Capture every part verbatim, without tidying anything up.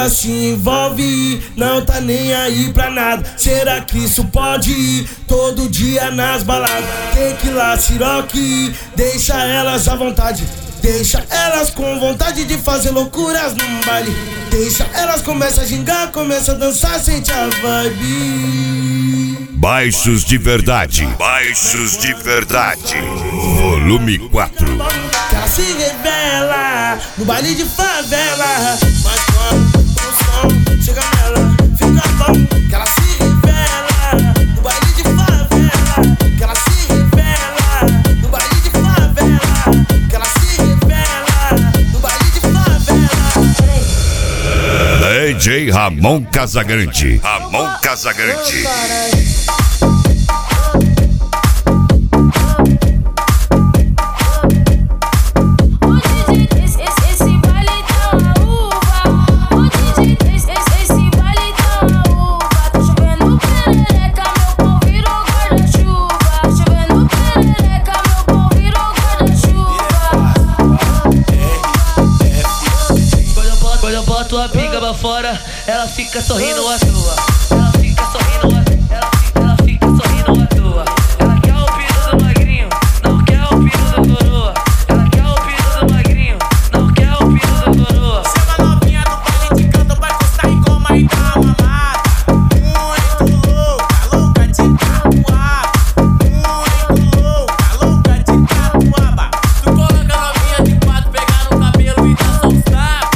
ela se envolve, não tá nem aí pra nada. Será que isso pode ir todo dia nas baladas? Tequila, siroque, deixa elas à vontade. Deixa elas com vontade de fazer loucuras num baile. Deixa elas começar a gingar, começa a dançar, sente a vibe. Baixos de verdade, baixos de verdade, volume quatro. Que ela se revela no baile de favela. Mas quando o som chega nela, fica bom. Que ela se revela no baile de favela. Que ela se revela no baile de favela. Que ela se revela no baile de favela. D J Ramon Casagrande, Ramon Casagrande. Tua pinga pra fora, ela fica sorrindo à toa. Ela fica sorrindo à toa. Ela fica, ela fica sorrindo à toa. Ela quer o pino do magrinho, não quer o pino do coroa. Ela quer o pino do magrinho, não quer o pino do coroa. Chama novinha do baile de canto pra encostar em coma e dar uma mata. Muito louca, louca de capuaba. Muito louca, louca de capuaba. Tu coloca novinha de quatro, pegar no cabelo e dá só os tapas.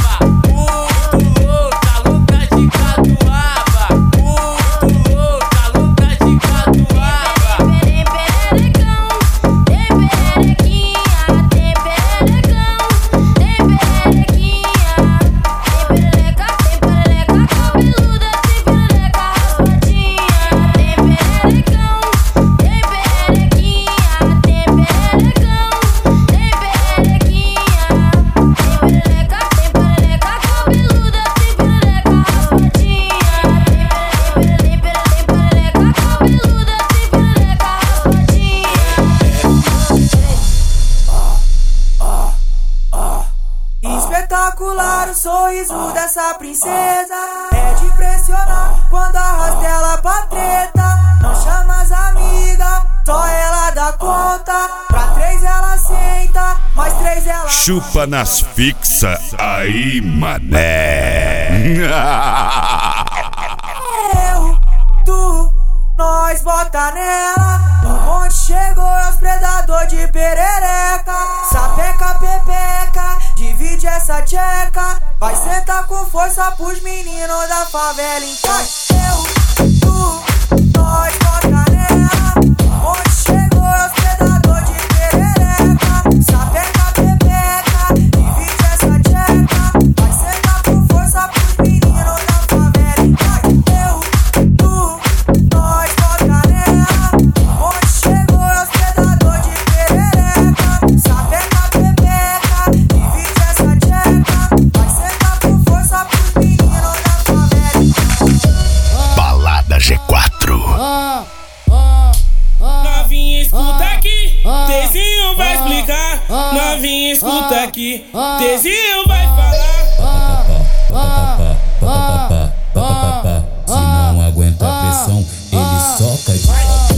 Espetacular o sorriso dessa princesa, é de impressionar quando arrasta ela pra treta. Não chama as amigas, só ela dá conta. Pra três ela senta, mais três ela chupa nas fixa, aí mané. Eu, tu, nós bota nela. Onde chegou é os predador de perereca. Sapeca, pepeca, divide essa tcheca. Vai sentar com força pros meninos da favela. Então eu, tu, nós bota nela. Onde chegou é os predador de perereca. Sapeca, pepeca, divide essa tcheca. Vai sentar com força pros meninos da favela. Então eu, tu, nós bota nela. Onde chegou é os predador de perereca. Sapeca, pepeca, divide essa tcheca. Vai sentar com força pros meninos da favela. Balada G quatro. Novinha, escuta aqui, Tezinho vai explicar. Novinha, escuta aqui, Tezinho vai falar. Se não aguenta a pressão, ele soca de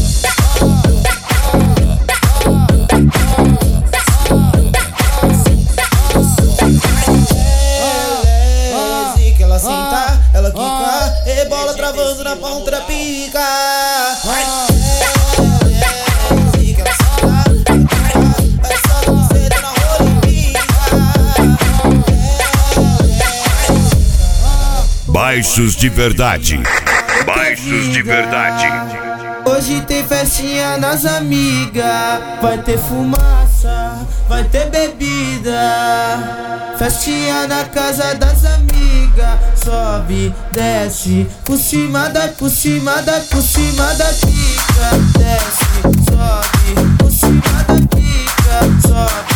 Que ela senta, ela quica, e bola travando na ponta da pica. Baixos de verdade, baixos de verdade. Hoje tem festinha nas amigas, vai ter fumaça, vai ter bebida. Festinha na casa das amigas, sobe, desce, por cima da, por cima da, por cima da pica. Desce, sobe, por cima da pica, sobe.